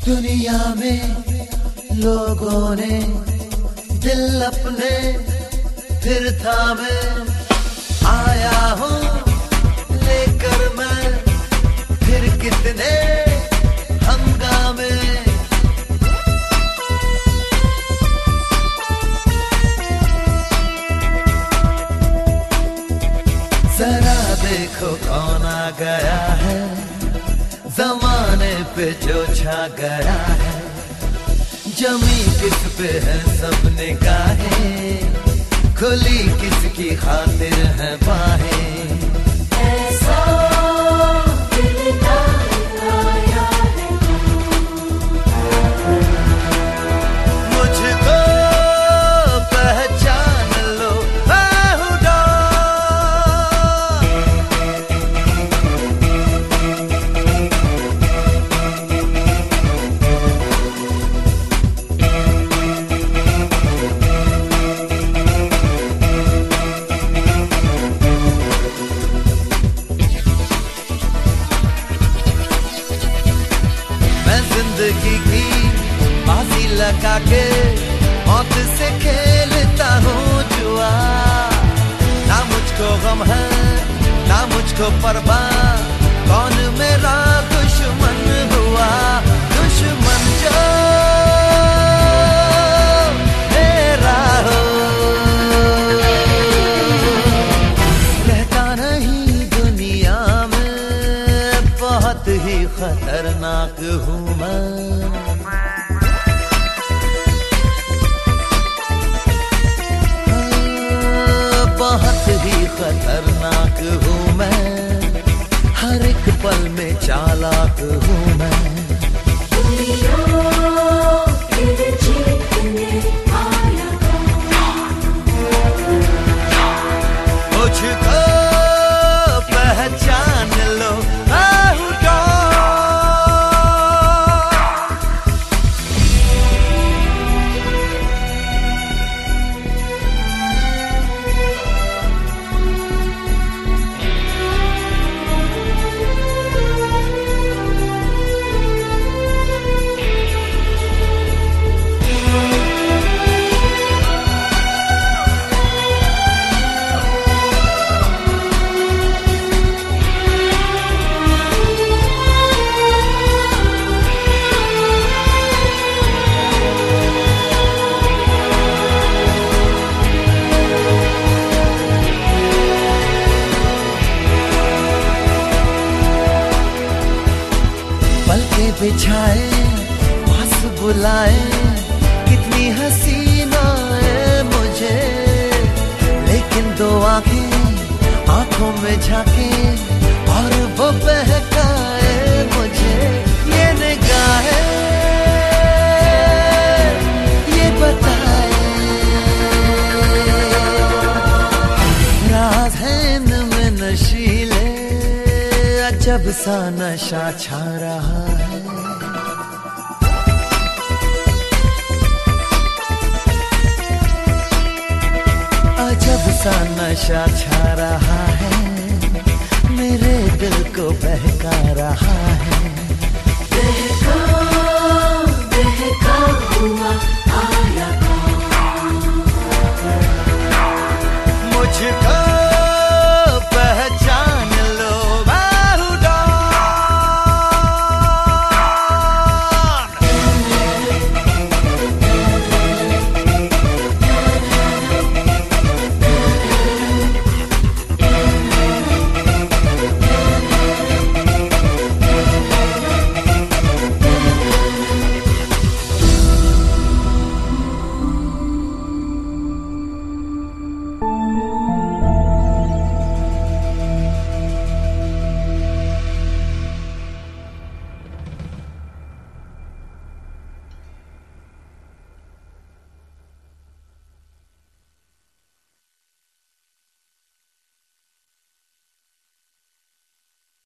दुनिया में लोगों ने दिल अपने फिर थामे, आया हूँ लेकर मैं फिर कितने हंगामे। जरा देखो कौन आ गया है, जमाने पे जो छा गया है। जमी किस पे है सब निगाहें, खुली किसकी खातिर है बाहें। ऐसा दिलदार आया है मुझको पहचान लो, मैं हूँ जिंदगी की बाजी लगा के मौत से खेलता हूँ जुआ। ना मुझको गम है ना मुझको परवाह, कौन मेरा दुश्मन हुआ। दुश्मन जो मेरा हो, रहता नहीं दुनिया में, बहुत ही खतरनाक हूँ मैं। बहुत ही खतरनाक हूँ मैं, हर एक पल में चालाक हूँ मैं। दुनिया फिर जीतने आया मुझको पहचान लो, मैं हूँ पलके बिछाए पास बुलाए, कितनी हसीनाएं मुझे, लेकिन दो आंखें आंखों में झांके और वो बहकाए मुझे। ये निगाहें ये बताए, राज है इनमें नशीले, अजब सा नशा छा रहा है। अजब सा नशा छा रहा है, मेरे दिल को बहका रहा है। बहका बहका हुआ